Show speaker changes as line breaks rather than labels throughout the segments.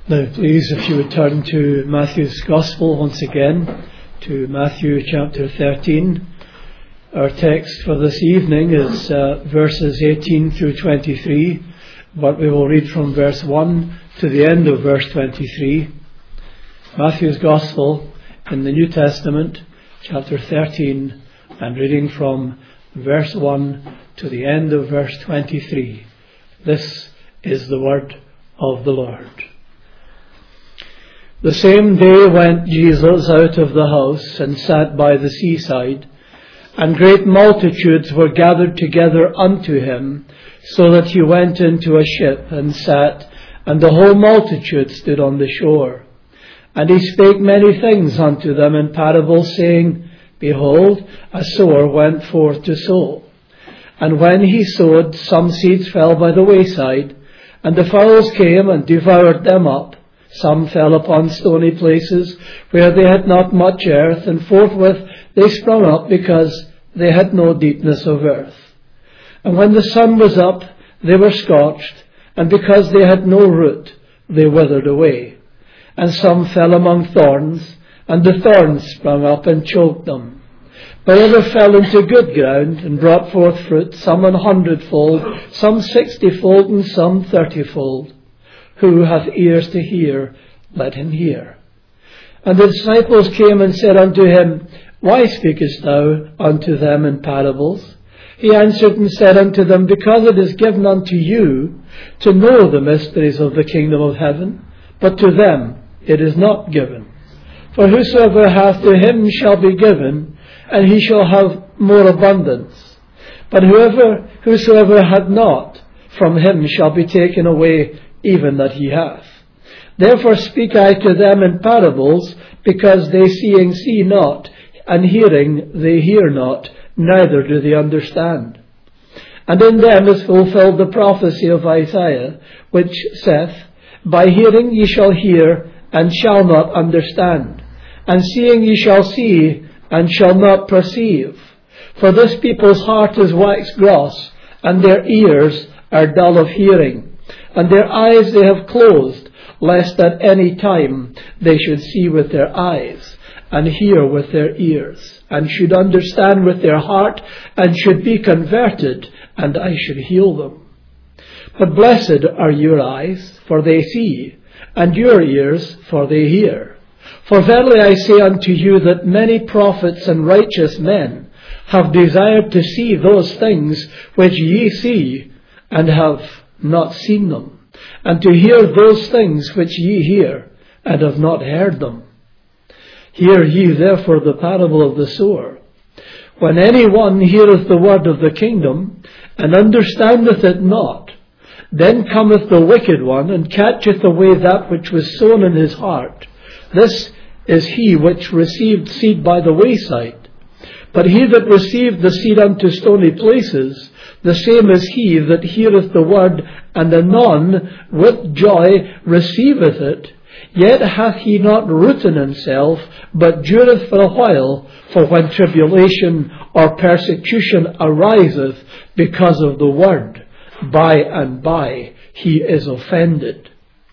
Now please, if you would turn to Matthew's Gospel once again, to Matthew chapter 13. Our text for this evening is verses 18 through 23, but we will read from verse 1 to the end of verse 23. Matthew's Gospel in the New Testament, chapter 13, and reading from verse 1 to the end of verse 23. This is the word of the Lord. The same day went Jesus out of the house and sat by the seaside, and great multitudes were gathered together unto him, so that he went into a ship and sat, and the whole multitude stood on the shore. And he spake many things unto them in parables, saying, Behold, a sower went forth to sow. And when he sowed, some seeds fell by the wayside, and the fowls came and devoured them up. Some fell upon stony places, where they had not much earth, and forthwith they sprung up, because they had no deepness of earth. And when the sun was up, they were scorched, and because they had no root, they withered away. And some fell among thorns, and the thorns sprung up and choked them. But others fell into good ground, and brought forth fruit, some 100-fold, some 60-fold, and some 30-fold. Who hath ears to hear, let him hear. And the disciples came and said unto him, Why speakest thou unto them in parables? He answered and said unto them, Because it is given unto you to know the mysteries of the kingdom of heaven, but to them it is not given. For whosoever hath, to him shall be given, and he shall have more abundance. But whosoever hath not, from him shall be taken away even that he hath. Therefore speak I to them in parables, because they seeing see not, and hearing they hear not, neither do they understand. And in them is fulfilled the prophecy of Isaiah, which saith, By hearing ye shall hear, and shall not understand, and seeing ye shall see, and shall not perceive. For this people's heart is waxed gross, and their ears are dull of hearing. And their eyes they have closed, lest at any time they should see with their eyes, and hear with their ears, and should understand with their heart, and should be converted, and I should heal them. But blessed are your eyes, for they see, and your ears, for they hear. For verily I say unto you that many prophets and righteous men have desired to see those things which ye see, and have not seen them, and to hear those things which ye hear, and have not heard them. Hear ye therefore the parable of the sower. When any one heareth the word of the kingdom, and understandeth it not, then cometh the wicked one, and catcheth away that which was sown in his heart. This is he which received seed by the wayside. But he that received the seed unto stony places, the same is he that heareth the word, and anon with joy receiveth it, yet hath he not root in himself, but dureth for a while. For when tribulation or persecution ariseth because of the word, by and by he is offended.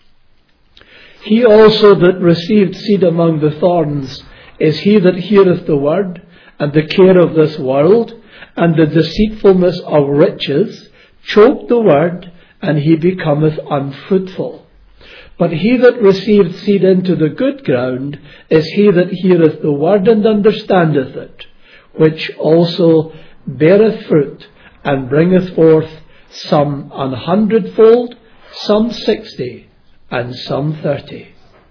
He also that received seed among the thorns is he that heareth the word, and the care of this world, and the deceitfulness of riches, choke the word, and he becometh unfruitful. But he that received seed into the good ground is he that heareth the word and understandeth it, which also beareth fruit, and bringeth forth some 100-fold, some 60, and some 30.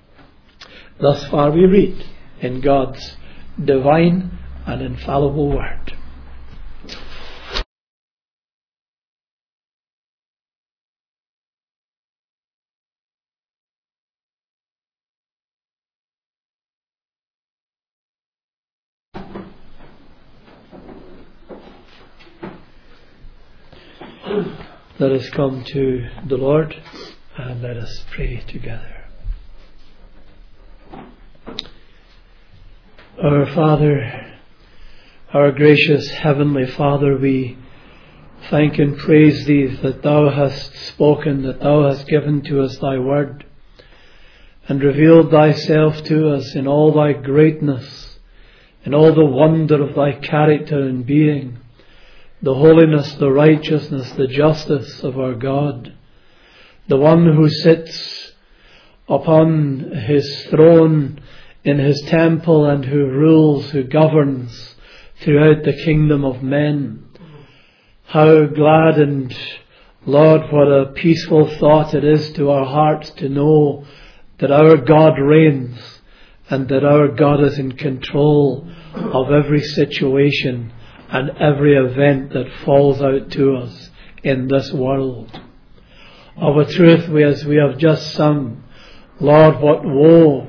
Thus far we read in God's divine and infallible word. Let us come to the Lord and let us pray together. Our Father, our gracious Heavenly Father, we thank and praise Thee that Thou hast spoken, that Thou hast given to us Thy word. and revealed thyself to us in all thy greatness, in all the wonder of thy character and being, the holiness, the righteousness, the justice of our God, the one who sits upon his throne in his temple and who rules, who governs throughout the kingdom of men. How glad and, Lord, what a peaceful thought it is to our hearts to know that our God reigns and that our God is in control of every situation and every event that falls out to us in this world. Of a truth, as we have just sung, Lord, what woe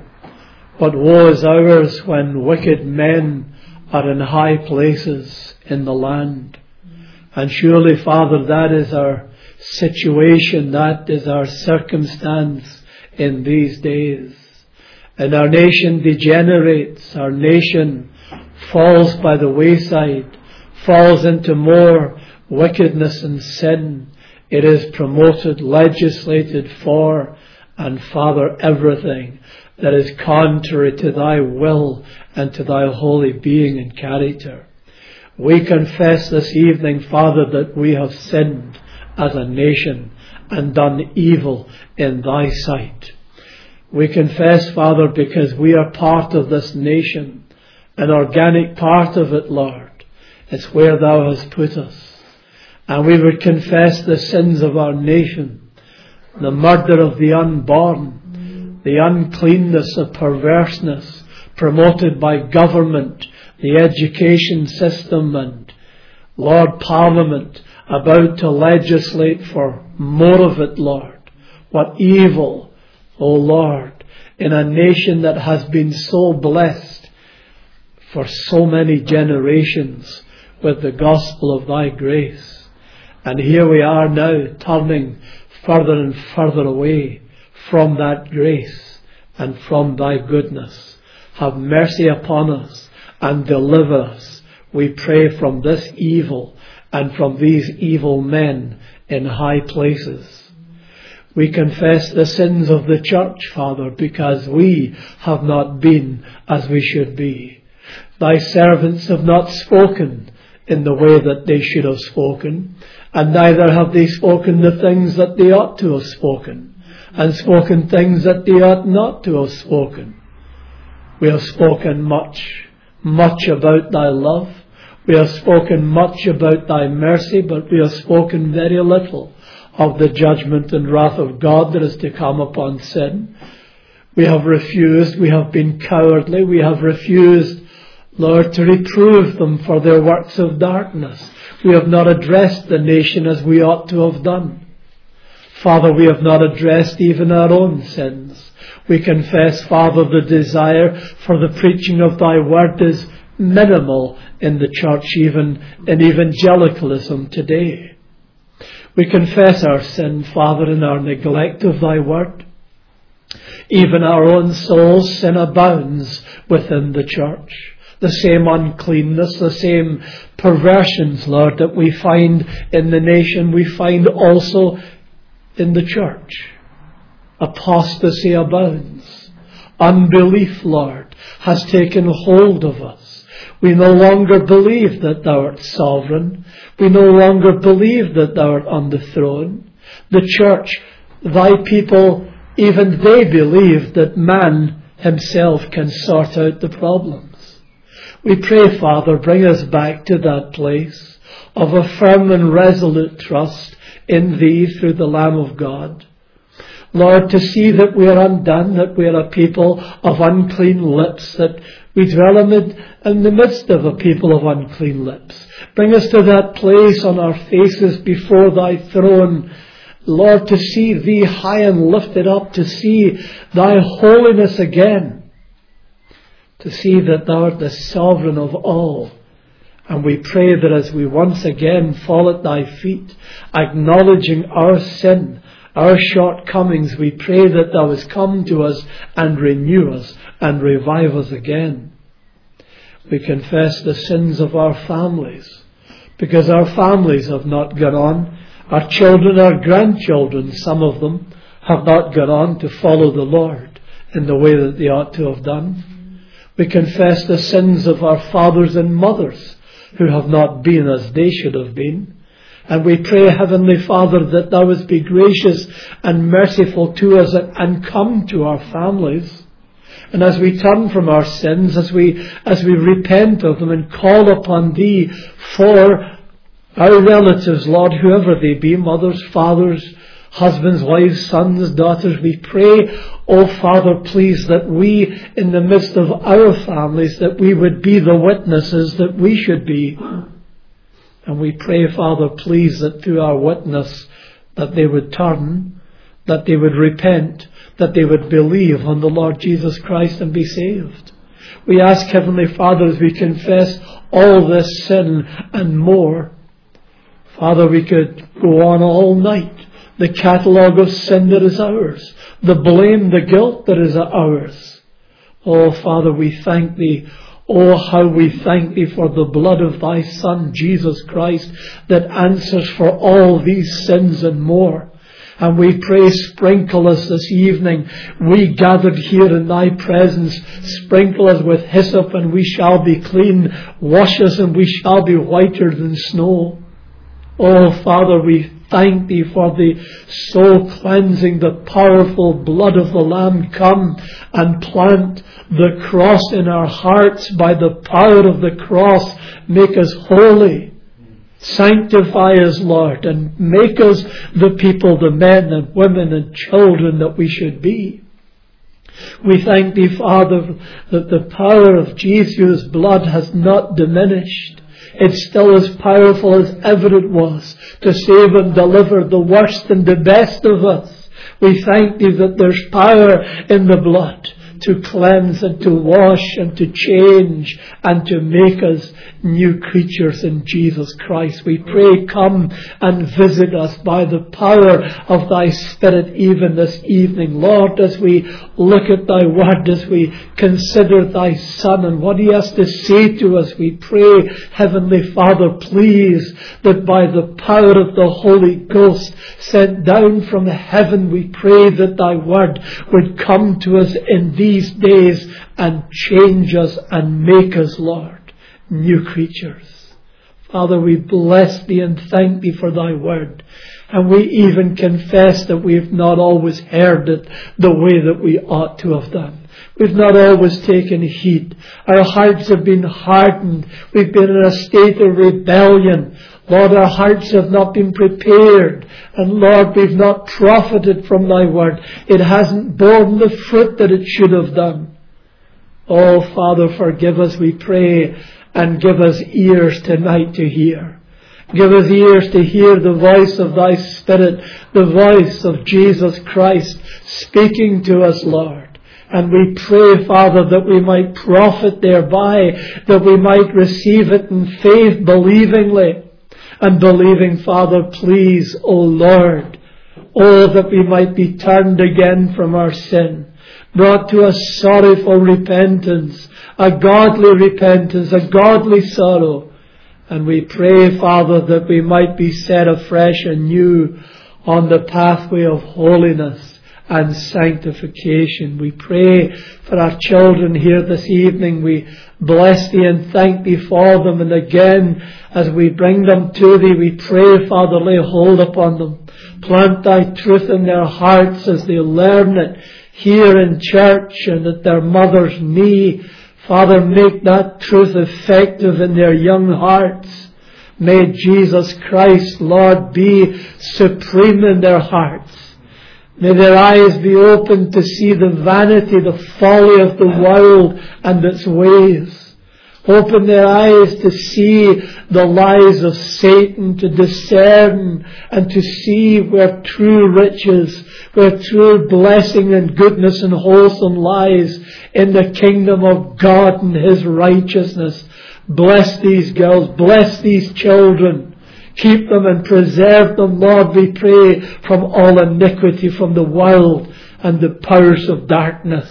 is ours when wicked men are in high places in the land. And surely, Father, that is our situation, that is our circumstance in these days. And our nation degenerates, our nation falls by the wayside, falls into more wickedness and sin. It is promoted, legislated for, and Father, everything that is contrary to thy will and to thy holy being and character. We confess this evening, Father, that we have sinned as a nation and done evil in thy sight. We confess, Father, because we are part of this nation, an organic part of it, Lord. It's where thou hast put us. And we would confess the sins of our nation, the murder of the unborn, the uncleanness of perverseness promoted by government, the education system, and, Lord, Parliament about to legislate for more of it, Lord. What evil, O Lord, in a nation that has been so blessed for so many generations with the gospel of thy grace. And here we are now turning further and further away from that grace and from thy goodness. Have mercy upon us and deliver us, we pray, from this evil and from these evil men in high places. We confess the sins of the church, Father, because we have not been as we should be. Thy servants have not spoken in the way that they should have spoken, and neither have they spoken the things that they ought to have spoken, and spoken things that they ought not to have spoken. We have spoken much about thy love. We have spoken much about thy mercy, but we have spoken very little of the judgment and wrath of God that is to come upon sin. We have refused, we have been cowardly, we have refused, Lord, to reprove them for their works of darkness. We have not addressed the nation as we ought to have done. Father, we have not addressed even our own sins. We confess, Father, the desire for the preaching of thy word is minimal in the church, even in evangelicalism today. We confess our sin, Father, in our neglect of thy word. Even our own souls, sin abounds within the church. The same uncleanness, the same perversions, Lord, that we find in the nation, we find also in the church. Apostasy abounds. Unbelief, Lord, has taken hold of us. We no longer believe that thou art sovereign. We no longer believe that thou art on the throne. The church, thy people, even they believe that man himself can sort out the problems. We pray, Father, bring us back to that place of a firm and resolute trust in thee through the Lamb of God. Lord, to see that we are undone, that we are a people of unclean lips, that we dwell in the midst of a people of unclean lips. Bring us to that place on our faces before thy throne, Lord, to see thee high and lifted up, to see thy holiness again, to see that thou art the sovereign of all. And we pray that as we once again fall at thy feet, acknowledging our sin, our shortcomings, we pray that thou hast come to us and renew us and revive us again. We confess the sins of our families, because our families have not gone on. Our children, our grandchildren, some of them, have not gone on to follow the Lord in the way that they ought to have done. We confess the sins of our fathers and mothers who have not been as they should have been. And we pray, Heavenly Father, that Thou wouldst be gracious and merciful to us and come to our families. And as we turn from our sins, as we repent of them and call upon Thee for our relatives, Lord, whoever they be, mothers, fathers, husbands, wives, sons, daughters, we pray, oh Father, please, that we, in the midst of our families, that we would be the witnesses that we should be. And we pray, Father, please, that through our witness, that they would turn, that they would repent, that they would believe on the Lord Jesus Christ and be saved. We ask, Heavenly Father, as we confess all this sin and more, Father, we could go on all night. The catalogue of sin that is ours, the blame, the guilt that is ours. Oh, Father, we thank Thee. Oh, how we thank Thee for the blood of Thy Son, Jesus Christ, that answers for all these sins and more. And we pray, sprinkle us this evening. We gathered here in Thy presence. Sprinkle us with hyssop and we shall be clean. Wash us and we shall be whiter than snow. Oh, Father, we thank Thee for the soul cleansing, the powerful blood of the Lamb. Come and plant the cross in our hearts by the power of the cross. Make us holy. Sanctify us, Lord, and make us the people, the men and women and children that we should be. We thank Thee, Father, that the power of Jesus' blood has not diminished. It's still as powerful as ever it was to save and deliver the worst and the best of us. We thank Thee that there's power in the blood to cleanse and to wash and to change and to make us new creatures in Jesus Christ. We pray, come and visit us by the power of Thy Spirit even this evening. Lord, as we look at Thy Word, as we consider Thy Son and what He has to say to us, we pray, Heavenly Father, please, that by the power of the Holy Ghost sent down from heaven, we pray that Thy Word would come to us in these days and change us and make us, Lord, new creatures. Father, we bless Thee and thank Thee for Thy Word. And we even confess that we have not always heard it the way that we ought to have done. We've not always taken heed. Our hearts have been hardened. We've been in a state of rebellion. Lord, our hearts have not been prepared. And Lord, we've not profited from Thy Word. It hasn't borne the fruit that it should have done. Oh, Father, forgive us, we pray, and give us ears tonight to hear. Give us ears to hear the voice of Thy Spirit, the voice of Jesus Christ speaking to us, Lord. And we pray, Father, that we might profit thereby, that we might receive it in faith believingly. And believing, Father, please, O Lord, oh, that we might be turned again from our sin, brought to a sorrowful repentance, a godly repentance, a godly sorrow. And we pray, Father, that we might be set afresh and new on the pathway of holiness and sanctification. We pray for our children here this evening. We bless Thee and thank Thee for them. And again, as we bring them to Thee, we pray, Father, lay hold upon them. Plant Thy truth in their hearts as they learn it here in church and at their mother's knee. Father, make that truth effective in their young hearts. May Jesus Christ, Lord, be supreme in their hearts. May their eyes be opened to see the vanity, the folly of the world and its ways. Open their eyes to see the lies of Satan, to discern and to see where true riches, where true blessing and goodness and wholesome lies in the kingdom of God and His righteousness. Bless these girls, bless these children. Keep them and preserve them, Lord, we pray, from all iniquity, from the world and the powers of darkness.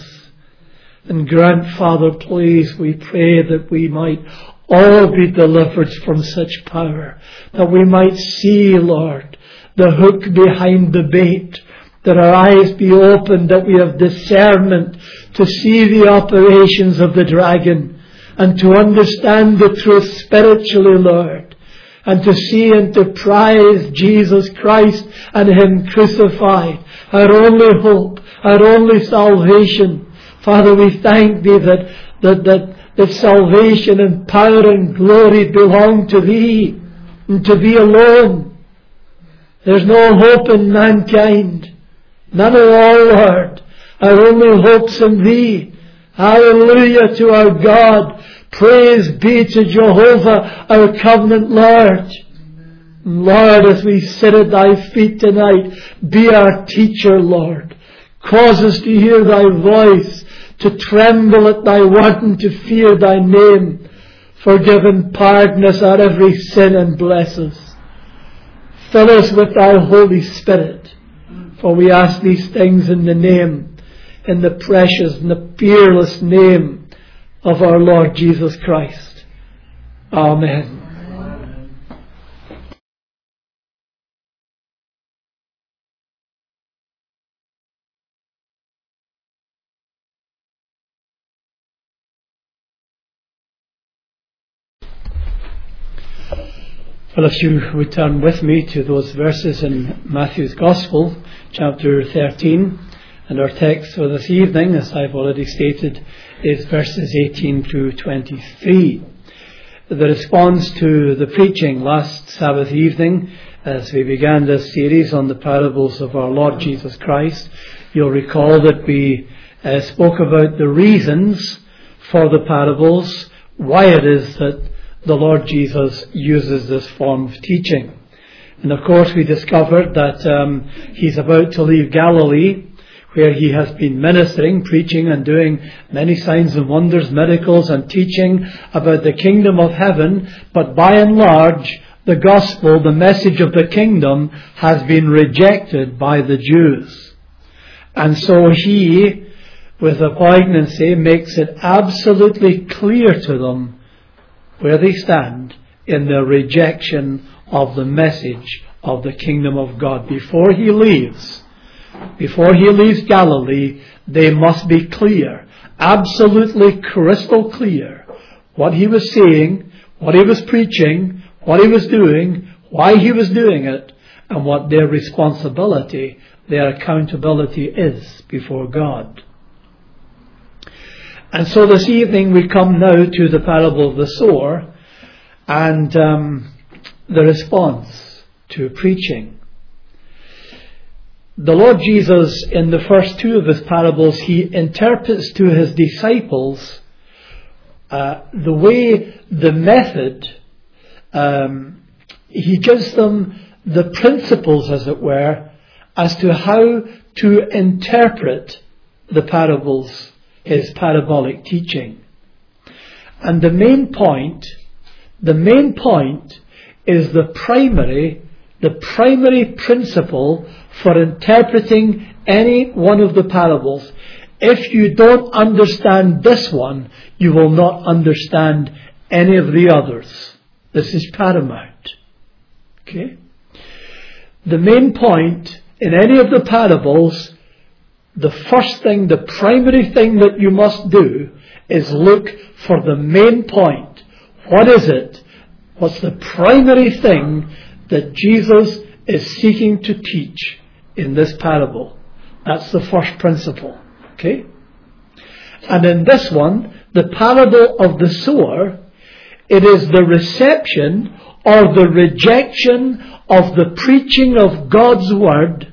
And grant, Father, please, we pray that we might all be delivered from such power, that we might see, Lord, the hook behind the bait, that our eyes be opened, that we have discernment to see the operations of the dragon and to understand the truth spiritually, Lord, and to see and to prize Jesus Christ and Him crucified, our only hope, our only salvation. Father, we thank Thee that salvation and power and glory belong to Thee and to Thee alone. There's no hope in mankind. None at all, Lord. Our only hope's in Thee. Hallelujah to our God. Praise be to Jehovah, our covenant Lord. Lord, as we sit at Thy feet tonight, be our teacher, Lord. Cause us to hear Thy voice, to tremble at Thy word and to fear Thy name. Forgive and pardon us our every sin and bless us. Fill us with Thy Holy Spirit. For we ask these things in the name, in the precious and the fearless name of our Lord Jesus Christ. Amen. Well, if you would turn with me to those verses in Matthew's Gospel, chapter 13, and our text for this evening, as I've already stated, is verses 18 through 23. The response to the preaching last Sabbath evening, as we began this series on the parables of our Lord Jesus Christ, you'll recall that we spoke about the reasons for the parables, why it is that the Lord Jesus uses this form of teaching. And of course we discovered that He's about to leave Galilee, where He has been ministering, preaching and doing many signs and wonders, miracles and teaching about the kingdom of heaven. But by and large, the gospel, the message of the kingdom, has been rejected by the Jews. And so He, with a poignancy, makes it absolutely clear to them where they stand in their rejection of the message of the kingdom of God. Before He leaves Galilee, they must be clear, absolutely crystal clear, what He was saying, what He was preaching, what He was doing, why He was doing it, and what their responsibility, their accountability is before God. And so this evening we come now to the parable of the sower and the response to preaching. The Lord Jesus, in the first two of His parables, He interprets to His disciples the method. He gives them the principles, as it were, as to how to interpret the parables, His parabolic teaching. And the main point is the primary principle for interpreting any one of the parables. If you don't understand this one, you will not understand any of the others. This is paramount. Okay? The main point in any of the parables, the first thing, the primary thing that you must do is look for the main point. What is it? What's the primary thing that Jesus is seeking to teach in this parable? That's the first principle. Okay? And in this one, the parable of the sower, it is the reception or the rejection of the preaching of God's word,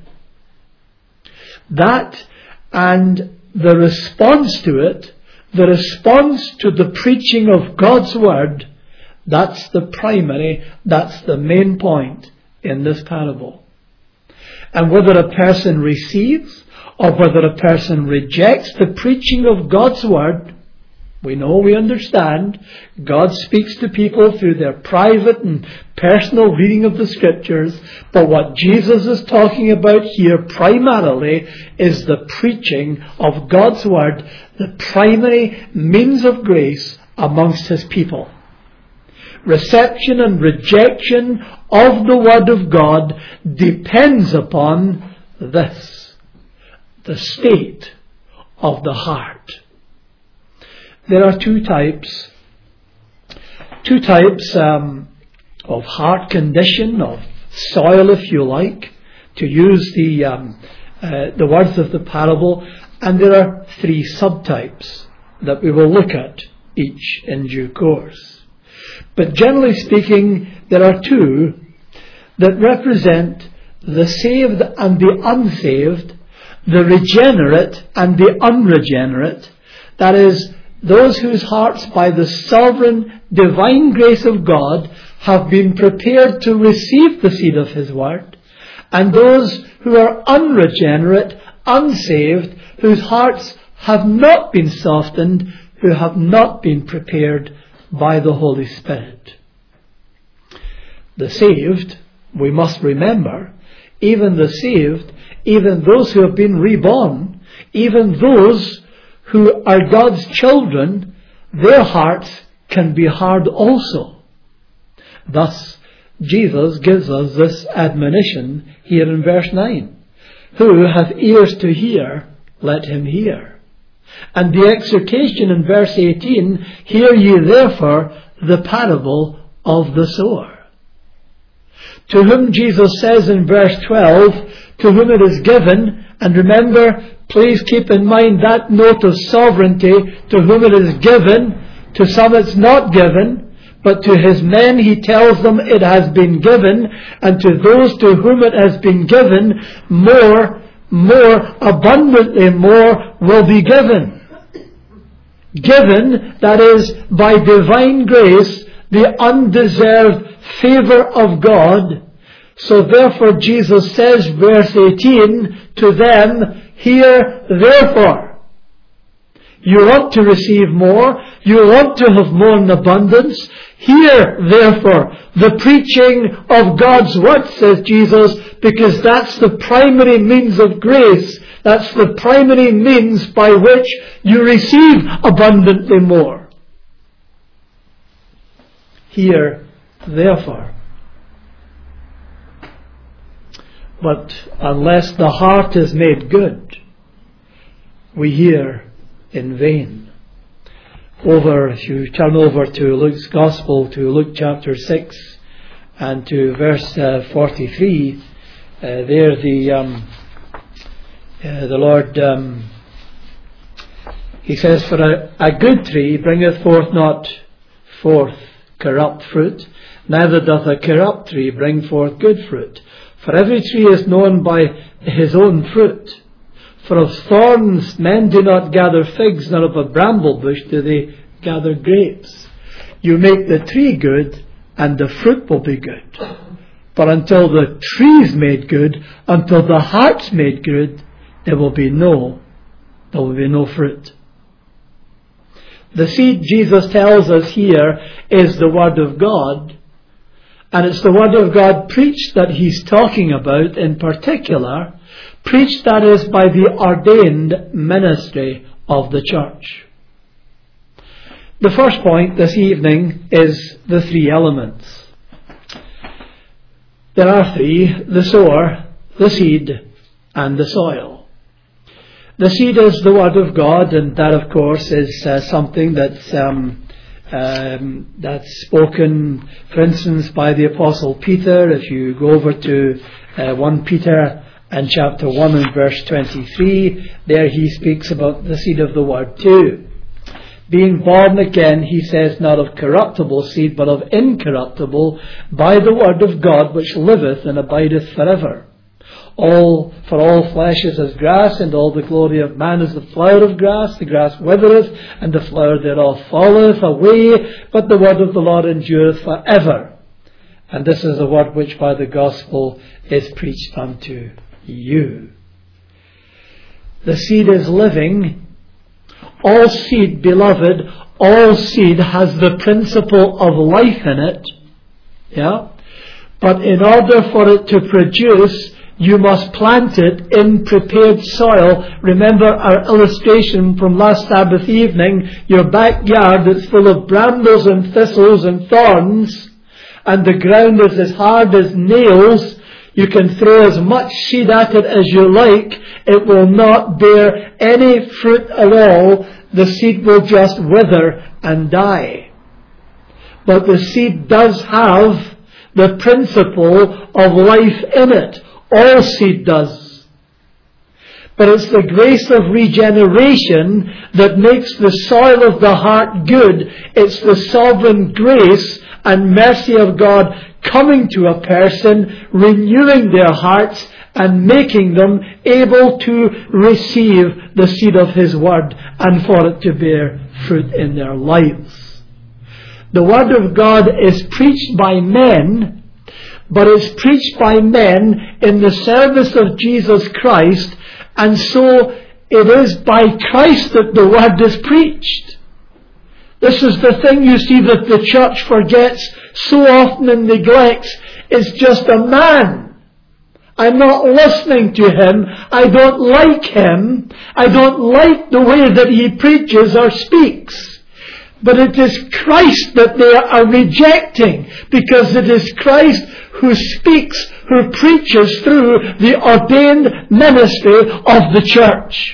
that and the response to it, the response to the preaching of God's word, that's the main point in this parable. And whether a person receives or whether a person rejects the preaching of God's word, we understand, God speaks to people through their private and personal reading of the Scriptures, but what Jesus is talking about here primarily is the preaching of God's Word, the primary means of grace amongst His people. Reception and rejection of the Word of God depends upon this. the state of the heart. There are two types of heart condition, of soil, if you like, to use the words of the parable, and there are three subtypes that we will look at, each in due course. But generally speaking, there are two that represent the saved and the unsaved, the regenerate and the unregenerate. That is, those whose hearts by the sovereign divine grace of God have been prepared to receive the seed of His word, and those who are unregenerate, unsaved, whose hearts have not been softened, who have not been prepared by the Holy Spirit. The saved, we must remember, even the saved, even those who have been reborn, even those who are God's children, their hearts can be hard also. Thus, Jesus gives us this admonition here in verse 9. Who hath ears to hear, let him hear. And the exhortation in verse 18, hear ye therefore the parable of the sower. To whom Jesus says in verse 12, to whom it is given, and remember, please keep in mind that note of sovereignty, to whom it is given, to some it's not given, but to His men He tells them it has been given, and to those to whom it has been given, more abundantly more will be given. Given, that is, by divine grace, the undeserved favour of God. So therefore Jesus says, verse 18, to them, hear therefore. You want to receive more, you want to have more in abundance, hear therefore the preaching of God's word, says Jesus, because that's the primary means of grace. That's the primary means by which you receive abundantly more. Hear therefore. But unless the heart is made good, we hear in vain. If you turn over to Luke's Gospel, to Luke chapter 6 and to verse 43, there the Lord, He says, for a good tree bringeth forth not forth corrupt fruit, neither doth a corrupt tree bring forth good fruit. For every tree is known by his own fruit. For of thorns men do not gather figs, nor of a bramble bush do they gather grapes. You make the tree good, and the fruit will be good. But until the tree's made good, until the heart's made good, there will be no fruit. The seed, Jesus tells us here, is the Word of God. And it's the Word of God preached that He's talking about in particular. Preached, that is, by the ordained ministry of the church. The first point this evening is the three elements. There are three: the sower, the seed, and the soil. The seed is the Word of God, and that, of course, is something that's spoken, for instance, by the Apostle Peter. If you go over to 1 Peter and chapter 1 and verse 23, there he speaks about the seed of the Word too. Being born again, he says, not of corruptible seed, but of incorruptible, by the Word of God, which liveth and abideth forever. For all flesh is as grass, and all the glory of man is the flower of grass. The grass withereth, and the flower thereof falleth away, but the word of the Lord endureth forever. And this is the word which by the gospel is preached unto you. The seed is living. All seed, beloved, all seed has the principle of life in it. Yeah? But in order for it to produce, you must plant it in prepared soil. Remember our illustration from last Sabbath evening. Your backyard is full of brambles and thistles and thorns, and the ground is as hard as nails. You can throw as much seed at it as you like. It will not bear any fruit at all. The seed will just wither and die. But the seed does have the principle of life in it. All seed does. But it's the grace of regeneration that makes the soil of the heart good. It's the sovereign grace and mercy of God coming to a person, renewing their hearts and making them able to receive the seed of His Word and for it to bear fruit in their lives. The Word of God is preached by men, but it's preached by men in the service of Jesus Christ, and so it is by Christ that the Word is preached. This is the thing you see that the church forgets so often and neglects. It's just a man. I'm not listening to him. I don't like him. I don't like the way that he preaches or speaks. But it is Christ that they are rejecting, because it is Christ who speaks, who preaches through the ordained ministry of the church.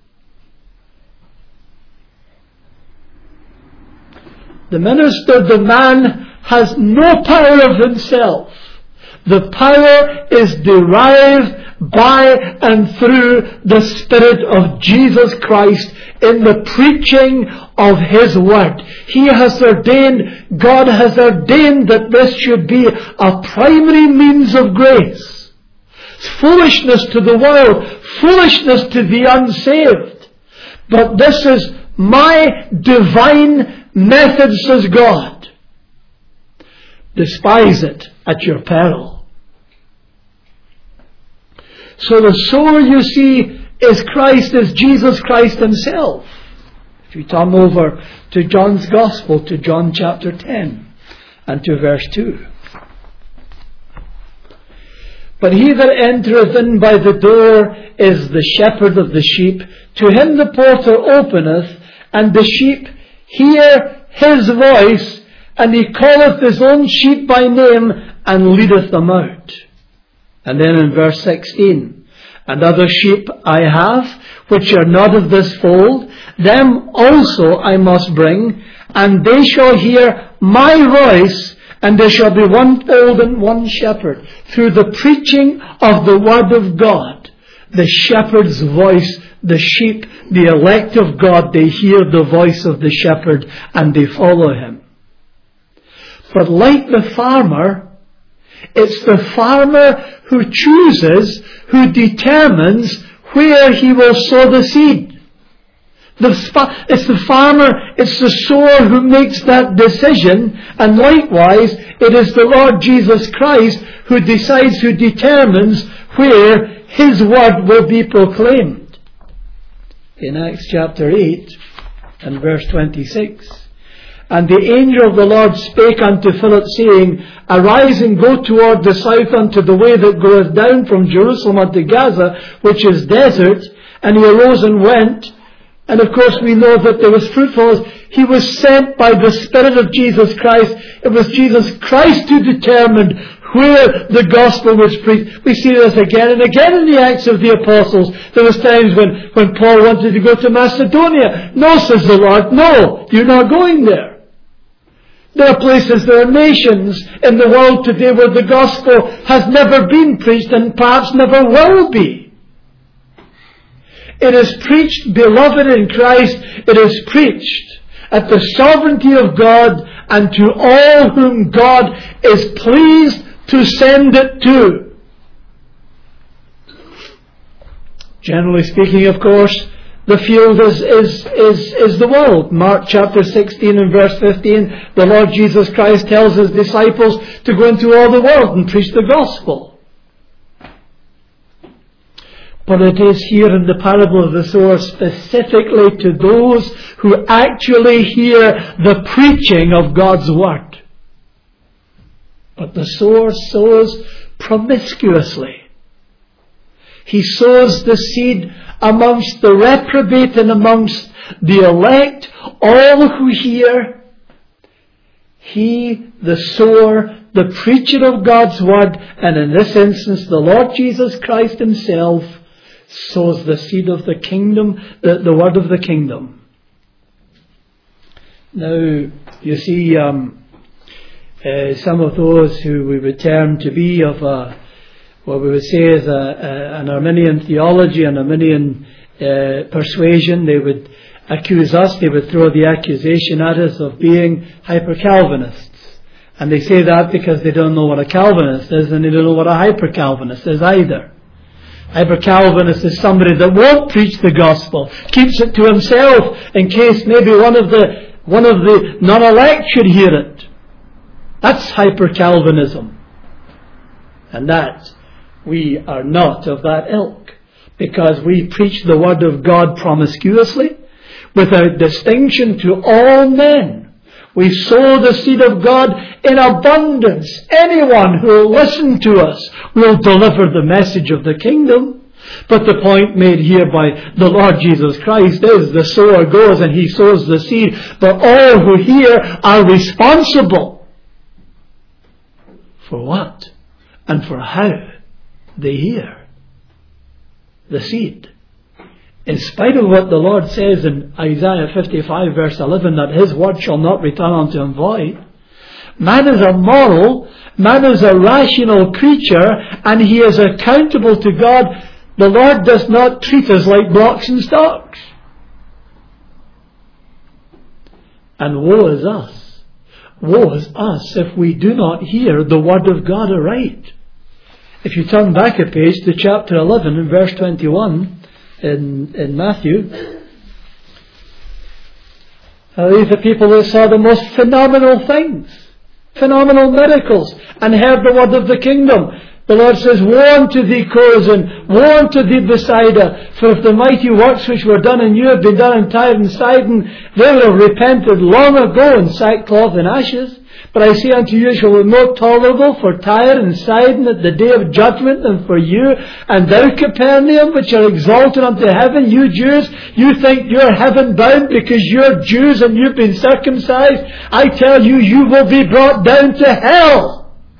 The minister, the man, has no power of himself. The power is derived by and through the Spirit of Jesus Christ in the preaching of His Word. He has ordained, God has ordained that this should be a primary means of grace. It's foolishness to the world, foolishness to the unsaved. But this is my divine method, says God. Despise it at your peril. So the sower, you see, is Christ, is Jesus Christ Himself. If you turn over to John's Gospel, to John chapter 10 and to verse 2. But he that entereth in by the door is the shepherd of the sheep. To him the porter openeth, and the sheep hear his voice, and he calleth his own sheep by name, and leadeth them out. And then in verse 16, and other sheep I have, which are not of this fold, them also I must bring, and they shall hear my voice, and there shall be one fold and one shepherd. Through the preaching of the Word of God, the shepherd's voice, the sheep, the elect of God, they hear the voice of the shepherd and they follow him. But like the farmer, it's the farmer who chooses, who determines where he will sow the seed. It's the farmer, it's the sower who makes that decision, and likewise it is the Lord Jesus Christ who decides, who determines where His Word will be proclaimed. In Acts chapter 8 and verse 26, and the angel of the Lord spake unto Philip, saying, Arise and go toward the south unto the way that goeth down from Jerusalem unto Gaza, which is desert. And he arose and went. And of course we know that there was fruitfulness. He was sent by the Spirit of Jesus Christ. It was Jesus Christ who determined where the gospel was preached. We see this again and again in the Acts of the Apostles. There was times when Paul wanted to go to Macedonia. No, says the Lord, no, you're not going there. There are places, there are nations in the world today where the gospel has never been preached and perhaps never will be. It is preached, beloved in Christ, it is preached at the sovereignty of God and to all whom God is pleased to send it to. Generally speaking, of course, the field is the world. Mark chapter 16 and verse 15, the Lord Jesus Christ tells His disciples to go into all the world and preach the gospel. But it is here in the parable of the sower specifically to those who actually hear the preaching of God's Word. But the sower sows promiscuously. He sows the seed amongst the reprobate and amongst the elect, all who hear. He, the sower, the preacher of God's Word, and in this instance the Lord Jesus Christ Himself, sows the seed of the kingdom, the Word of the kingdom. Now, you see, some of those who we would term to be of what we would say is an Arminian theology, an Arminian persuasion, they would accuse us, they would throw the accusation at us of being hyper-Calvinists. And they say that because they don't know what a Calvinist is, and they don't know what a hyper-Calvinist is either. Hyper-Calvinist is somebody that won't preach the gospel, keeps it to himself in case maybe one of the non-elect should hear it. That's hyper-Calvinism. And that we are not of that ilk, because we preach the Word of God promiscuously, without distinction to all men. We sow the seed of God in abundance. Anyone who will listen to us will deliver the message of the kingdom. But the point made here by the Lord Jesus Christ is the sower goes and he sows the seed, but all who hear are responsible for what and for how they hear the seed. In spite of what the Lord says in Isaiah 55 verse 11, that His word shall not return unto Him void, man is a moral, man is a rational creature, and he is accountable to God. The Lord does not treat us like blocks and stocks. And woe is us. Woe is us if we do not hear the word of God aright. If you turn back a page to chapter 11 and verse 21 in Matthew, these are people that saw the most phenomenal things, phenomenal miracles, and heard the word of the kingdom. The Lord says, woe unto thee, Chorazin, woe unto thee, Bethsaida, for if the mighty works which were done in you had been done in Tyre and Sidon, they would have repented long ago in sackcloth and ashes. But I say unto you, it shall be more tolerable for Tyre and Sidon at the day of judgment than for you. And thou, Capernaum, which are exalted unto heaven, you Jews, you think you're heaven bound because you're Jews and you've been circumcised. I tell you, you will be brought down to hell.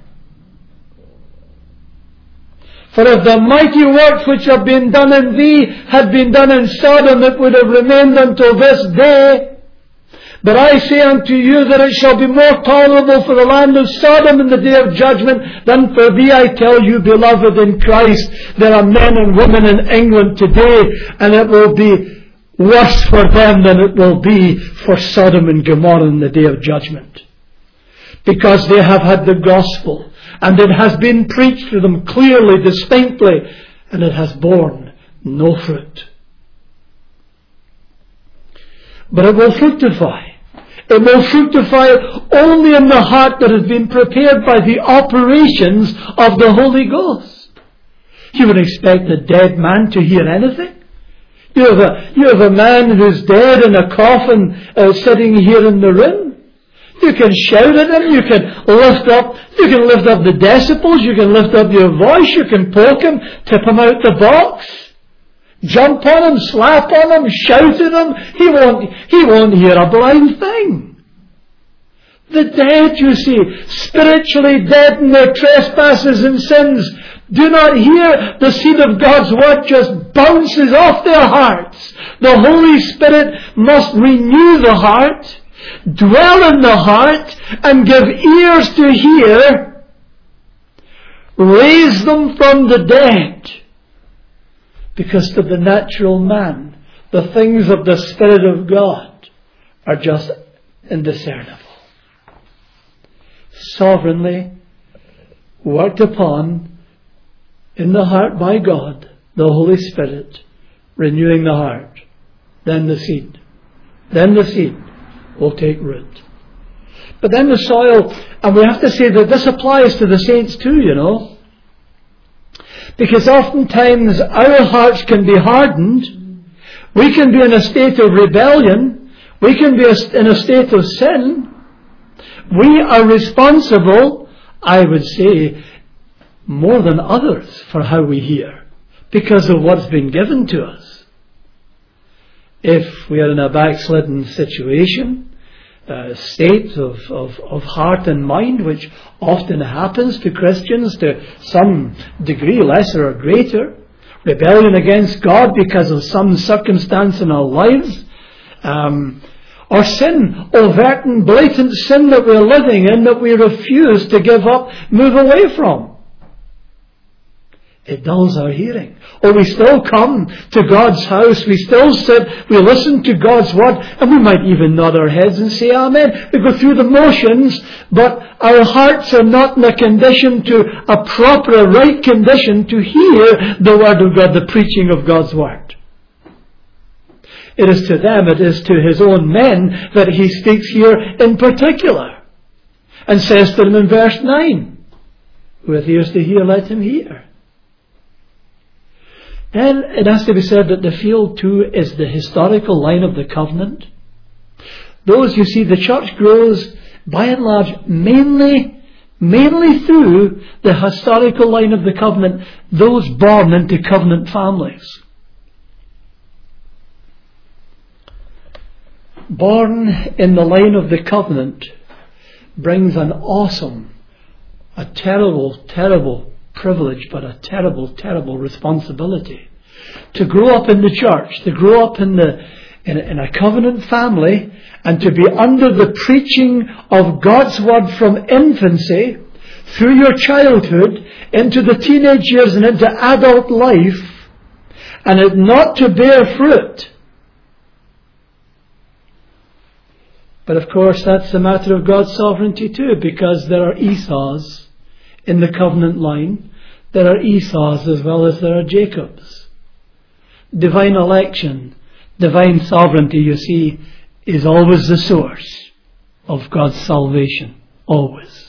For if the mighty works which have been done in thee had been done in Sodom, it would have remained until this day. But I say unto you that it shall be more tolerable for the land of Sodom in the day of judgment than for thee. I tell you, beloved in Christ, there are men and women in England today, and it will be worse for them than it will be for Sodom and Gomorrah in the day of judgment. Because they have had the gospel, and it has been preached to them clearly, distinctly, and it has borne no fruit. But it will fructify. It will fructify only in the heart that has been prepared by the operations of the Holy Ghost. You would expect a dead man to hear anything? You have a man who's dead in a coffin sitting here in the room. You can shout at him, you can lift up the decibels, you can lift up your voice, you can poke him, tip him out the box, jump on him, slap on him, shout at him. He won't hear a blind thing. The dead, you see, spiritually dead in their trespasses and sins, do not hear. The seed of God's word just bounces off their hearts. The Holy Spirit must renew the heart, dwell in the heart, and give ears to hear, raise them from the dead. Because to the natural man, the things of the Spirit of God are just indiscernible. Sovereignly worked upon in the heart by God, the Holy Spirit, renewing the heart. Then the seed will take root. But then the soil, and we have to say that this applies to the saints too, you know. Because oftentimes our hearts can be hardened. We can be in a state of rebellion. We can be in a state of sin. We are responsible, I would say, more than others for how we hear, because of what's been given to us. If we are in a backslidden situation, state of heart and mind, which often happens to Christians to some degree, lesser or greater. Rebellion against God because of some circumstance in our lives. Or sin, overt and blatant sin that we're living in that we refuse to give up, move away from. It dulls our hearing. Or we still come to God's house, we still sit, we listen to God's word, and we might even nod our heads and say amen. We go through the motions, but our hearts are not in a condition a proper, right condition to hear the word of God, the preaching of God's word. It is to them, it is to his own men that he speaks here in particular. And says to them in verse 9, who hath ears to hear, let him hear. Then it has to be said that the field too is the historical line of the covenant. Those, you see, the church grows by and large mainly through the historical line of the covenant, those born into covenant families. Born in the line of the covenant brings an awesome, a terrible, terrible privilege, but a terrible, terrible responsibility. To grow up in the church, to grow up in a covenant family, and to be under the preaching of God's word from infancy, through your childhood, into the teenage years and into adult life, and it not to bear fruit. But of course that's a matter of God's sovereignty too, because there are Esau's in the covenant line. There are Esau's as well as there are Jacob's. Divine election, divine sovereignty, you see, is always the source of God's salvation. Always.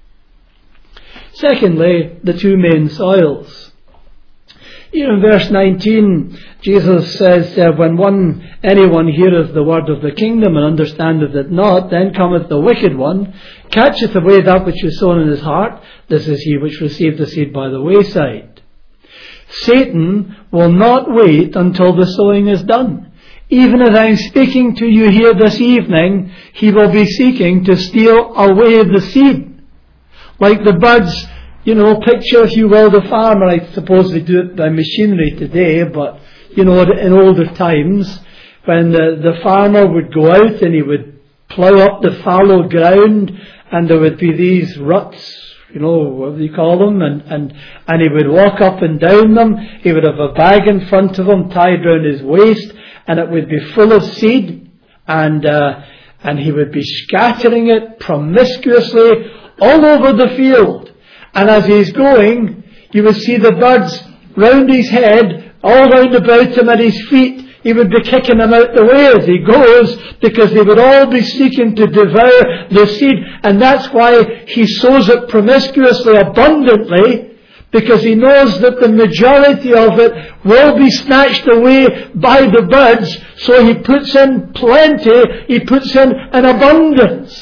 Secondly, the two main soils. Here in verse 19, Jesus says, when anyone heareth the word of the kingdom and understandeth it not, then cometh the wicked one, catcheth away that which is sown in his heart. This is he which received the seed by the wayside. Satan will not wait until the sowing is done. Even as I'm speaking to you here this evening, he will be seeking to steal away the seed. Like the birds, picture, if you will, the farmer. I suppose they do it by machinery today, but, in older times, when the farmer would go out and he would plough up the fallow ground, and there would be these ruts, what do you call them, and he would walk up and down them. He would have a bag in front of him tied round his waist, and it would be full of seed, and he would be scattering it promiscuously all over the field. And as he's going, you would see the birds round his head, all round about him at his feet. He would be kicking them out the way as he goes, because they would all be seeking to devour the seed. And that's why he sows it promiscuously, abundantly, because he knows that the majority of it will be snatched away by the birds. So he puts in plenty, he puts in an abundance.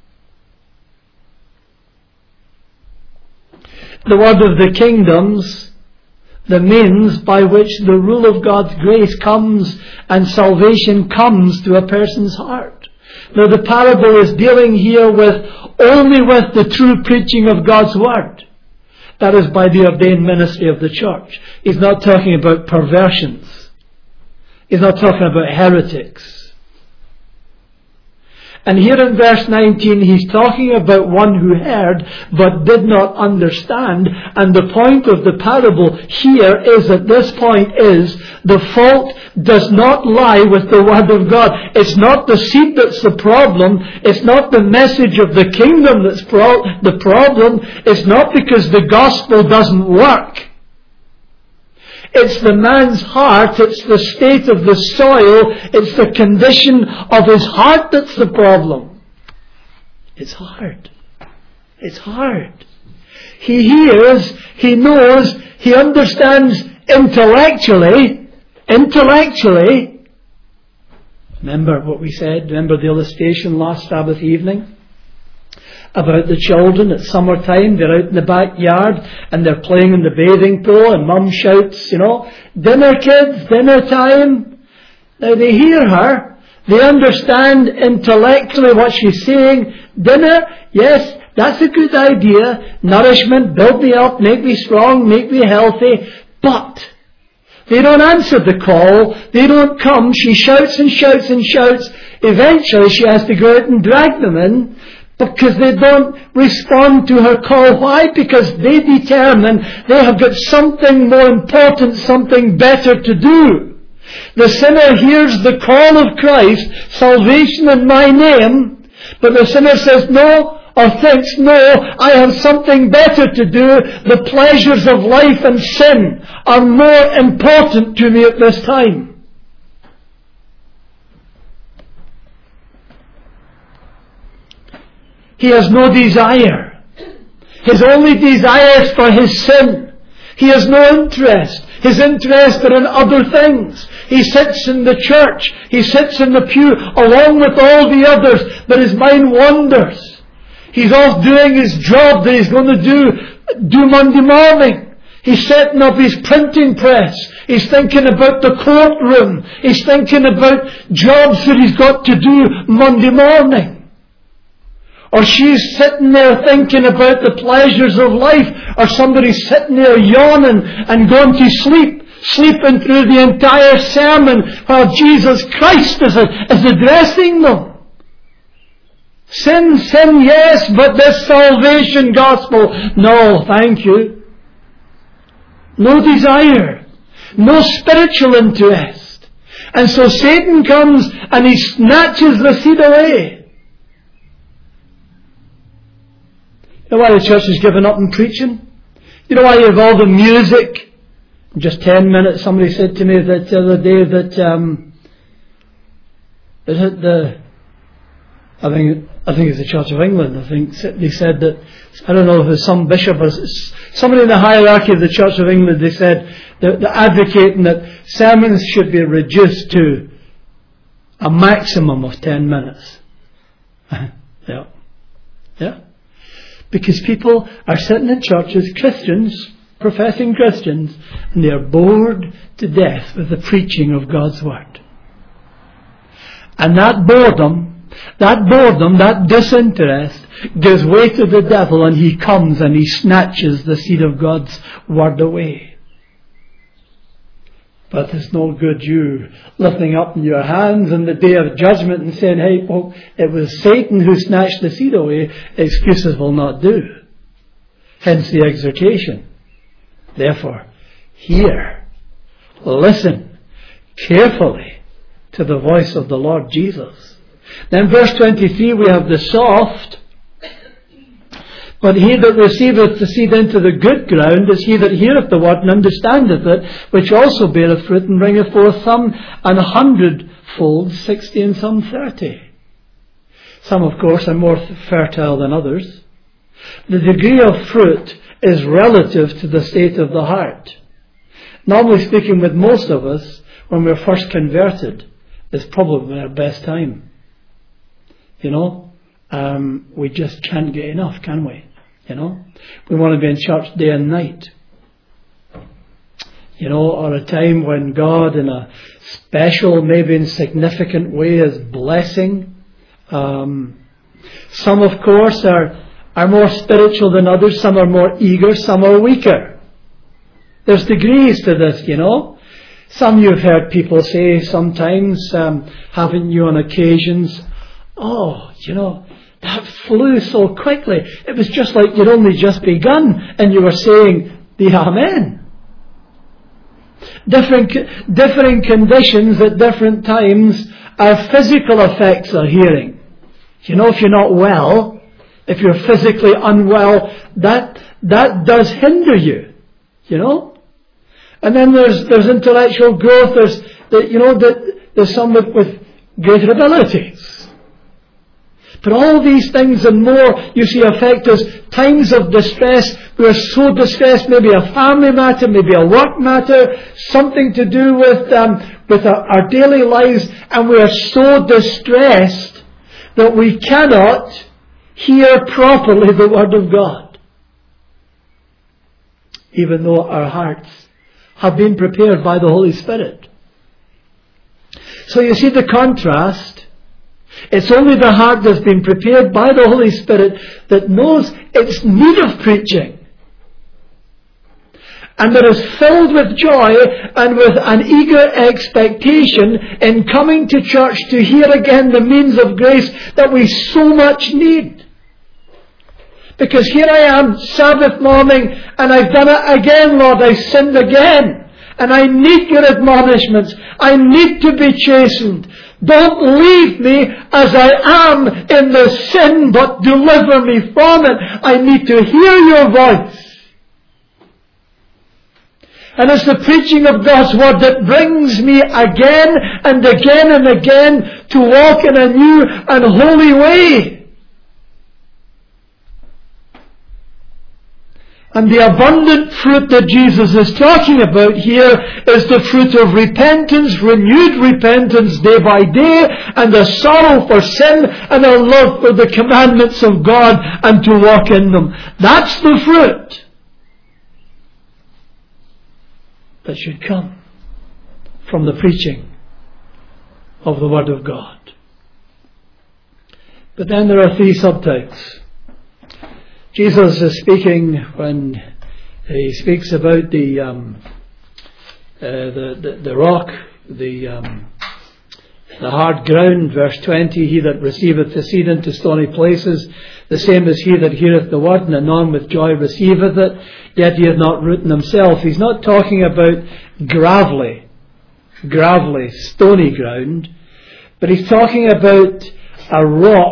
The word of the kingdoms, the means by which the rule of God's grace comes and salvation comes to a person's heart. Now the parable is dealing here only with the true preaching of God's word. That is by the ordained ministry of the church. He's not talking about perversions. He's not talking about heretics. And here in verse 19, he's talking about one who heard but did not understand. And the point of the parable here is, at this point, is the fault does not lie with the word of God. It's not the seed that's the problem. It's not the message of the kingdom that's the problem. It's not because the gospel doesn't work. It's the man's heart, it's the state of the soil, it's the condition of his heart that's the problem. It's hard. It's hard. He hears, he knows, he understands intellectually. Remember what we said? Remember the illustration last Sabbath evening? About the children at summertime, they're out in the backyard and they're playing in the bathing pool, and mum shouts, dinner kids, dinner time. Now they hear her, They understand intellectually what she's saying. Dinner, yes, that's a good idea. Nourishment, build me up, make me strong, make me healthy. But they don't answer the call. They don't come. She shouts and shouts and shouts. Eventually she has to go out and drag them in because they don't respond to her call. Why? Because they determine they have got something more important, something better to do. The sinner hears the call of Christ, salvation in my name, but the sinner says no, or thinks, no, I have something better to do. The pleasures of life and sin are more important to me at this time. He has no desire. His only desire is for his sin. He has no interest. His interests are in other things. He sits in the church. He sits in the pew along with all the others, but his mind wanders. He's off doing his job that he's going to do Monday morning. He's setting up his printing press. He's thinking about the courtroom. He's thinking about jobs that he's got to do Monday morning. Or she's sitting there thinking about the pleasures of life. Or somebody's sitting there yawning and going to sleep. Sleeping through the entire sermon while Jesus Christ is addressing them. Sin, sin, yes, but this salvation gospel, no, thank you. No desire. No spiritual interest. And so Satan comes and he snatches the seed away. You know why the church has given up on preaching? You know why you have all the music? In just 10 minutes, somebody said to me that the other day that I think it's the Church of England. I think they said that, I don't know if it's some bishop or somebody in the hierarchy of the Church of England, they said they're advocating that sermons should be reduced to a maximum of 10 minutes. Yeah. Because people are sitting in churches, Christians, professing Christians, and they are bored to death with the preaching of God's Word. And that boredom, that disinterest gives way to the devil, and he comes and he snatches the seed of God's Word away. But it's no good you lifting up in your hands in the day of judgment and saying, hey, well, it was Satan who snatched the seed away. Excuses will not do. Hence the exhortation. Therefore, hear, listen carefully to the voice of the Lord Jesus. Then verse 23 we have the soft. But he that receiveth the seed into the good ground is he that heareth the word and understandeth it, which also beareth fruit and bringeth forth some 100-fold, 60 and some 30. Some, of course, are more fertile than others. The degree of fruit is relative to the state of the heart. Normally speaking, with most of us, when we're first converted, it's probably our best time. You know, we just can't get enough, can we? You know, we want to be in church day and night. You know, or a time when God in a special, maybe insignificant way is blessing. Some, of course, are more spiritual than others. Some are more eager. Some are weaker. There's degrees to this, you know. Some you've heard people say sometimes, haven't you, on occasions, oh, you know, that flew so quickly. It was just like you'd only just begun and you were saying the Amen. Differing conditions at different times are physical effects of hearing. You know, if you're not well, if you're physically unwell, that does hinder you. You know? And then there's intellectual growth, there's some with greater abilities. But all these things and more, you see, affect us. Times of distress, we are so distressed, maybe a family matter, maybe a work matter, something to do with our daily lives, and we are so distressed that we cannot hear properly the Word of God. Even though our hearts have been prepared by the Holy Spirit. So you see the contrast. It's only the heart that's been prepared by the Holy Spirit that knows its need of preaching, and that is filled with joy and with an eager expectation in coming to church to hear again the means of grace that we so much need. Because here I am, Sabbath morning, and I've done it again, Lord. I sinned again. And I need your admonishments. I need to be chastened. Don't leave me as I am in the sin, but deliver me from it. I need to hear your voice. And it's the preaching of God's Word that brings me again and again and again to walk in a new and holy way. And the abundant fruit that Jesus is talking about here is the fruit of repentance, renewed repentance day by day, and a sorrow for sin and a love for the commandments of God and to walk in them. That's the fruit that should come from the preaching of the Word of God. But then there are three subtypes. Jesus is speaking when he speaks about the rock, the hard ground, verse 20, he that receiveth the seed into stony places, the same as he that heareth the word, and anon with joy receiveth it, yet he hath not root in himself. He's not talking about gravelly, stony ground, but he's talking about a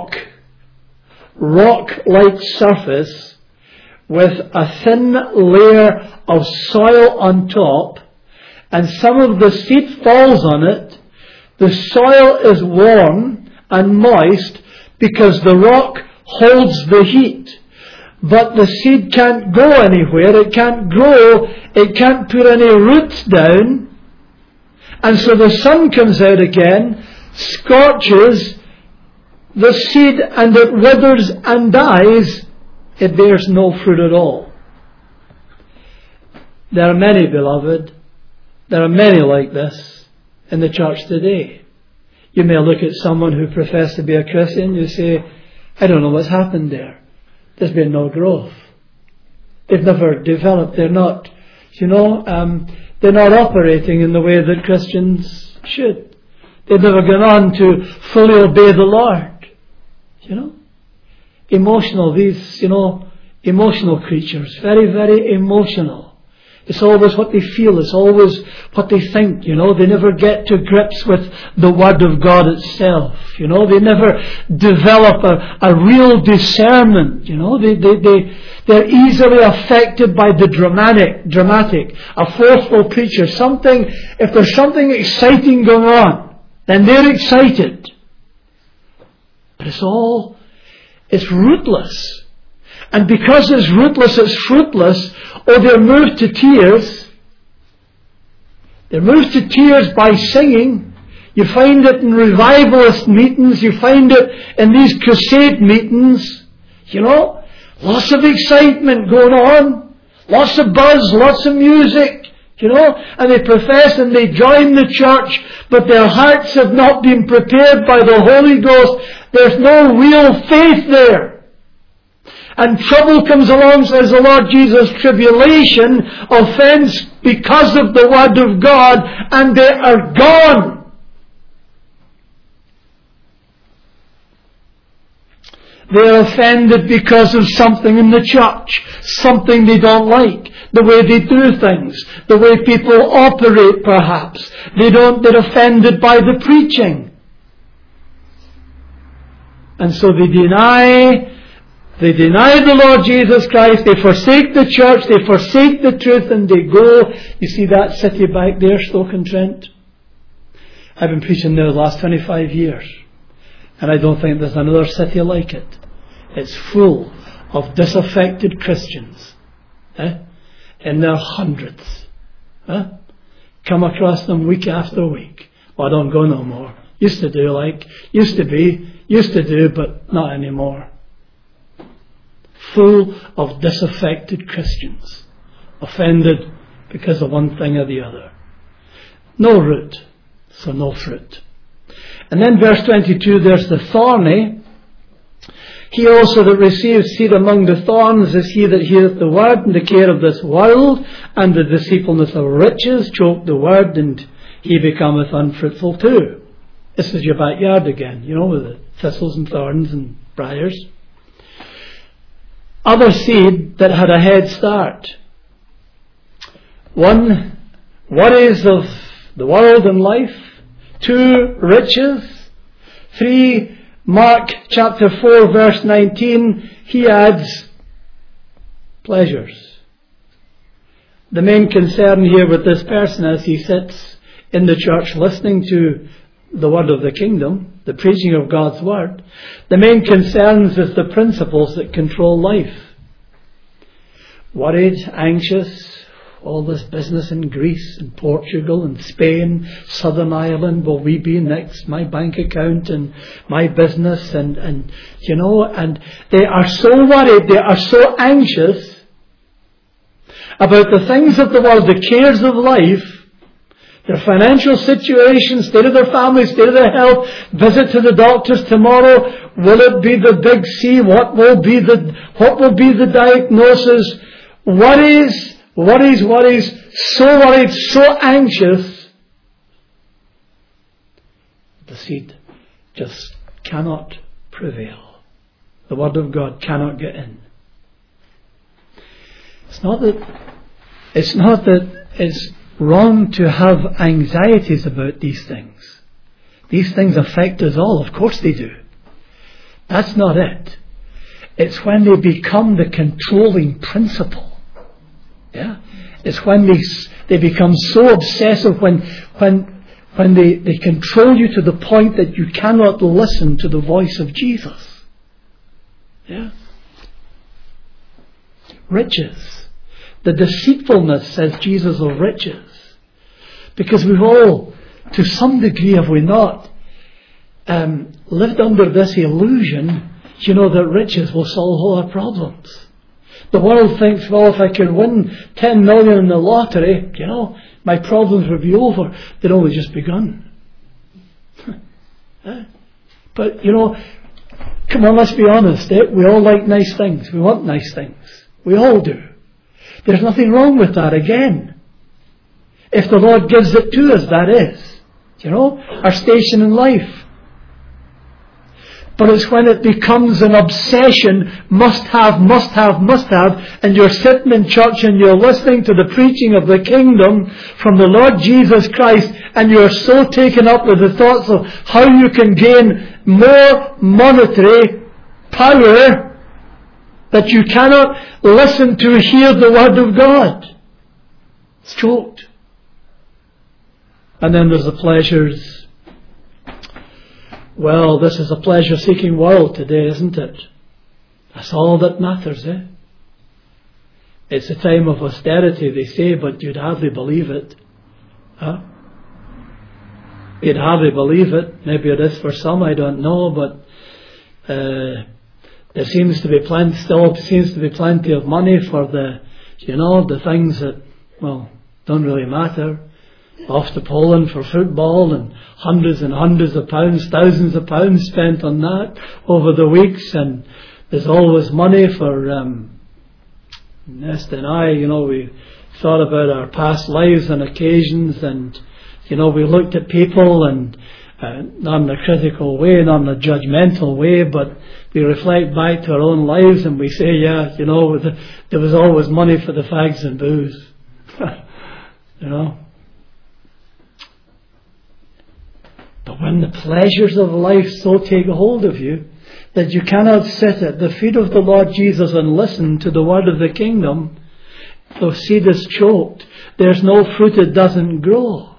rock-like surface with a thin layer of soil on top, and some of the seed falls on it. The soil is warm and moist because the rock holds the heat, but the seed can't go anywhere, it can't grow, it can't put any roots down, and so the sun comes out again, scorches the seed, and it withers and dies. It bears no fruit at all. There are many, beloved, there are many like this in the church today. You may look at someone who professes to be a Christian, you say, I don't know what's happened there. There's been no growth. They've never developed. They're not, they're not operating in the way that Christians should. They've never gone on to fully obey the Lord. Emotional creatures, very, very emotional. It's always what they feel, it's always what they think, They never get to grips with the Word of God itself, They never develop a real discernment, They're easily affected by the dramatic, a forceful preacher. If there's something exciting going on, then they're excited. But it's rootless. And because it's rootless, it's fruitless, or they're moved to tears. They're moved to tears by singing. You find it in revivalist meetings, you find it in these crusade meetings, lots of excitement going on, lots of buzz, lots of music, and they profess and they join the church, but their hearts have not been prepared by the Holy Ghost. There's no real faith there. And trouble comes along, says the Lord Jesus, tribulation, offense because of the Word of God, and they are gone. They are offended because of something in the church, something they don't like, the way they do things, the way people operate perhaps. They're offended by the preaching. And so they deny the Lord Jesus Christ, they forsake the church, they forsake the truth, and they go. You see that city back there, Stoke-on-Trent? I've been preaching there the last 25 years, and I don't think there's another city like it. It's full of disaffected Christians, in their hundreds. Come across them week after week. Well, I don't go no more. Used to do, but not anymore. Full of disaffected Christians, offended because of one thing or the other. No root, so no fruit. And then verse 22, there's the thorny. He also that receives seed among the thorns is he that heareth the word, and the care of this world, and the deceitfulness of riches choke the word, and he becometh unfruitful too. This is your backyard again, with the thistles and thorns and briars. Other seed that had a head start. 1, worries of the world and life. 2, riches. 3, Mark chapter 4 verse 19, he adds pleasures. The main concern here with this person as he sits in the church listening to the word of the kingdom, the preaching of God's word, the main concerns is the principles that control life. Worried, anxious, all this business in Greece and Portugal and Spain, Southern Ireland, will we be next, my bank account and my business and they are so worried, they are so anxious about the things of the world, the cares of life, their financial situation, state of their family, state of their health, visit to the doctors tomorrow, will it be the big C, what will be the diagnosis, worries, so worried, so anxious. The seed just cannot prevail. The word of God cannot get in. It's not that it's wrong to have anxieties about these things. These things affect us all, of course they do. That's not it. It's when they become the controlling principle. Yeah, it's when they become so obsessive, when they control you to the point that you cannot listen to the voice of Jesus. Yeah. Riches, the deceitfulness, says Jesus, of riches, because we've all, to some degree, have we not, lived under this illusion, that riches will solve all our problems. The world thinks, well, if I could win 10 million in the lottery, my problems would be over. They'd only just begun. But, come on, let's be honest. We all like nice things. We want nice things. We all do. There's nothing wrong with that, again. If the Lord gives it to us, that is. Our station in life. But it's when it becomes an obsession, must have, and you're sitting in church and you're listening to the preaching of the kingdom from the Lord Jesus Christ, and you're so taken up with the thoughts of how you can gain more monetary power that you cannot listen to hear the word of God. It's choked. And then there's the pleasures. Well, this is a pleasure-seeking world today, isn't it? That's all that matters, eh? It's a time of austerity, they say, but you'd hardly believe it. Huh? You'd hardly believe it. Maybe it is for some, I don't know, but there seems to be plenty of money for the things that, don't really matter. Off to Poland for football, and hundreds of pounds, thousands of pounds spent on that over the weeks, and there's always money for Nest and I, we thought about our past lives and occasions, and we looked at people, and not in a critical way, not in a judgmental way, but we reflect back to our own lives and we say, there was always money for the fags and booze. But when the pleasures of life so take a hold of you that you cannot sit at the feet of the Lord Jesus and listen to the word of the kingdom, the seed is choked. There's no fruit, it doesn't grow.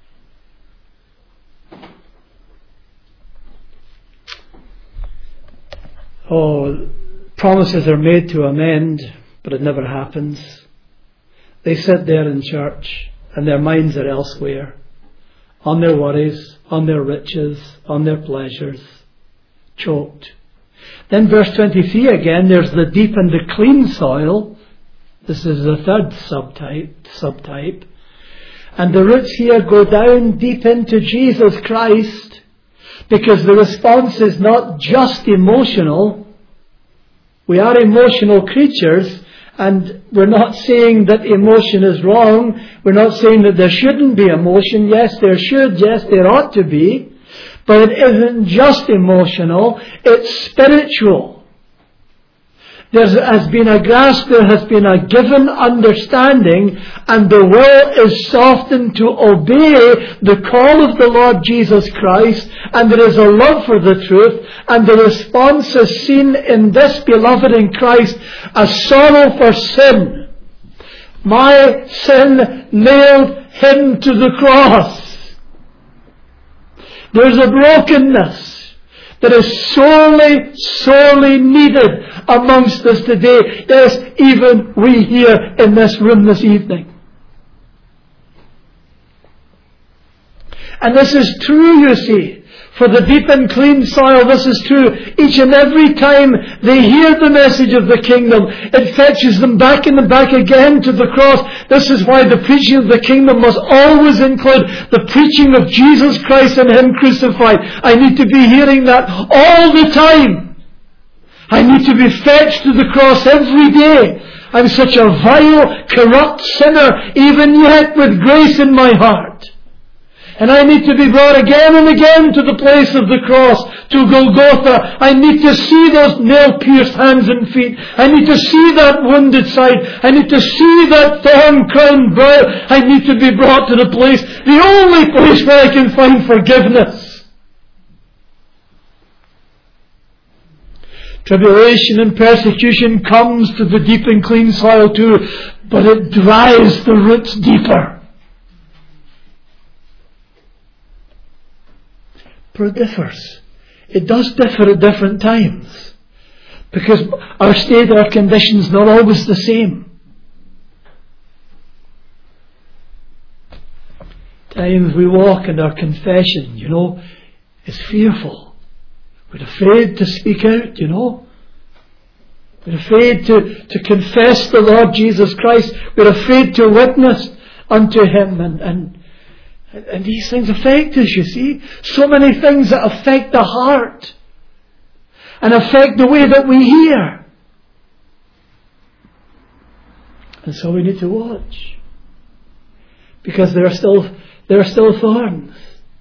Promises are made to amend, but it never happens. They sit there in church and their minds are elsewhere, on their worries, on their riches, on their pleasures, choked. Then verse 23 again, there's the deep and the clean soil. This is the third subtype. And the roots here go down deep into Jesus Christ. Because the response is not just emotional. We are emotional creatures, and we're not saying that emotion is wrong. We're not saying that there shouldn't be emotion. Yes, there should. Yes, there ought to be. But it isn't just emotional. It's spiritual. There has been a grasp, there has been a given understanding, and the will is softened to obey the call of the Lord Jesus Christ, and there is a love for the truth, and the response is seen in this beloved in Christ, a sorrow for sin. My sin nailed him to the cross. There's a brokenness that is sorely, sorely needed amongst us today. Yes, even we here in this room this evening. And this is true, you see. For the deep and clean soil, this is true. Each and every time they hear the message of the kingdom, it fetches them back and back again to the cross. This is why the preaching of the kingdom must always include the preaching of Jesus Christ and Him crucified. I need to be hearing that all the time. I need to be fetched to the cross every day. I'm such a vile, corrupt sinner, even yet with grace in my heart. And I need to be brought again and again to the place of the cross, to Golgotha. I need to see those nail-pierced hands and feet. I need to see that wounded side. I need to see that thorn-crowned brow. I need to be brought to the place, the only place where I can find forgiveness. Tribulation and persecution comes to the deep and clean soil too, but it drives the roots deeper. But it differs. It does differ at different times. Because our state, our condition's not always the same. Times we walk in our confession, is fearful. We're afraid to speak out, We're afraid to confess the Lord Jesus Christ. We're afraid to witness unto Him and these things affect us, you see. So many things that affect the heart and affect the way that we hear. And so we need to watch. Because there are still thorns.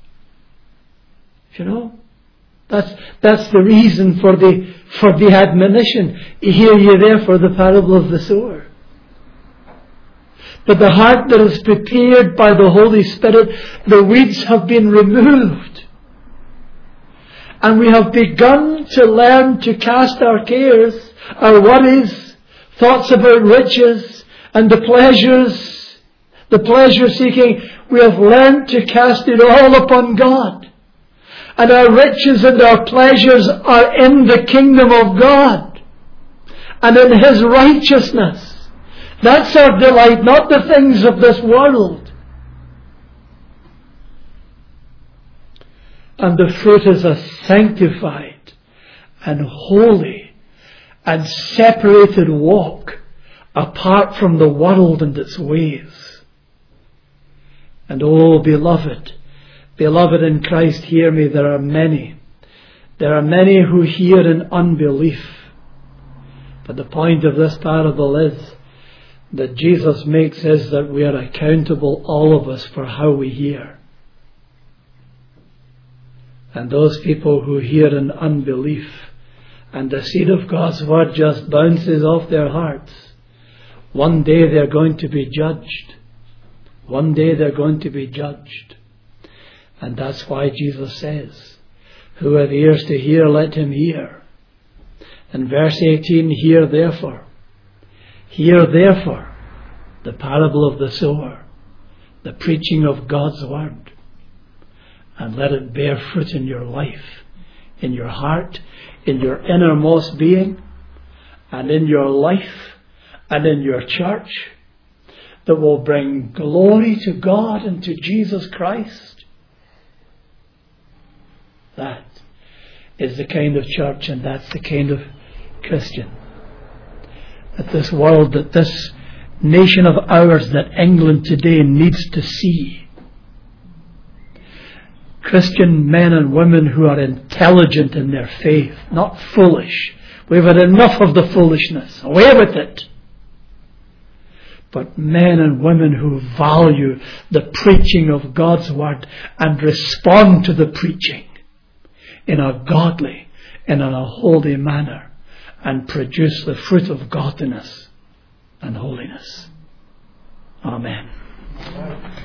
That's the reason for the admonition. Hear ye therefore the parable of the sower. But the heart that is prepared by the Holy Spirit, the weeds have been removed. And we have begun to learn to cast our cares, our worries, thoughts about riches, and the pleasure seeking. We have learned to cast it all upon God. And our riches and our pleasures are in the kingdom of God and in His righteousness. That's our delight, not the things of this world. And the fruit is a sanctified and holy and separated walk apart from the world and its ways. And oh, beloved in Christ, hear me, there are many who hear in unbelief. But the point of this parable is that Jesus makes is that we are accountable, all of us, for how we hear. And those people who hear in unbelief and the seed of God's word just bounces off their hearts, one day they're going to be judged. One day they're going to be judged. And that's why Jesus says, who hath ears to hear, let him hear. In verse 18, hear therefore the parable of the sower, the preaching of God's word, and let it bear fruit in your life, in your heart, in your innermost being, and in your life, and in your church, that will bring glory to God and to Jesus Christ. That is the kind of church, and that's the kind of Christian that this world, that this nation of ours, that England today needs to see. Christian men and women who are intelligent in their faith, not foolish. We've had enough of the foolishness. Away with it. But men and women who value the preaching of God's Word and respond to the preaching in a godly and in a holy manner and produce the fruit of godliness and holiness. Amen.